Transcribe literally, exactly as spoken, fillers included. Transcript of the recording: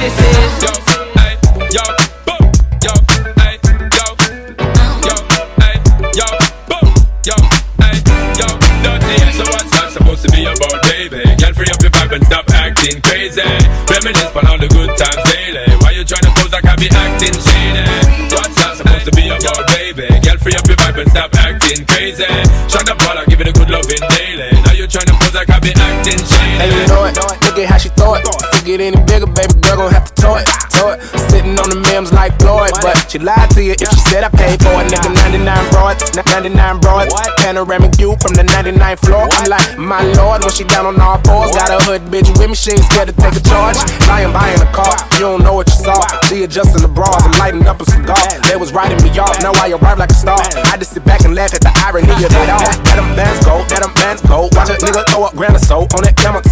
this is. Yo, hey, yo, boom, yo, hey, yo, yo, hey, yo, boom, yo, hey, yo. Dirty, so what's that supposed to be about, baby? Girl, free up your vibe and stop acting crazy. Reminisce on all the good times daily. Why you trying to pose like I be acting shady? What's that supposed to be about, baby? Girl, free up your vibe and stop acting crazy. Shut up, while I give it a good loving daily. Now you trying to pose like I be acting shady. And you know it, look at how she throw it. If you get any bigger, baby girl gon' have to tow it, tow it. Sitting on the memes like Floyd, but she lied to you if she said I paid for it. Nigga, ninety-nine broads, ninety-nine broads. Panoramic view from the ninety-ninth floor. I'm like, my lord, when she down on all fours. Got a hood bitch with me, she ain't scared to take a charge. Lying buying a car, you don't know what you saw. She adjusting the bras and lighting up a cigar. They was writing me off, now I arrive like a star. I just sit back and laugh at the irony of it all. Let them bands go, let them bands go. Watch a nigga throw up grand or so on that camera.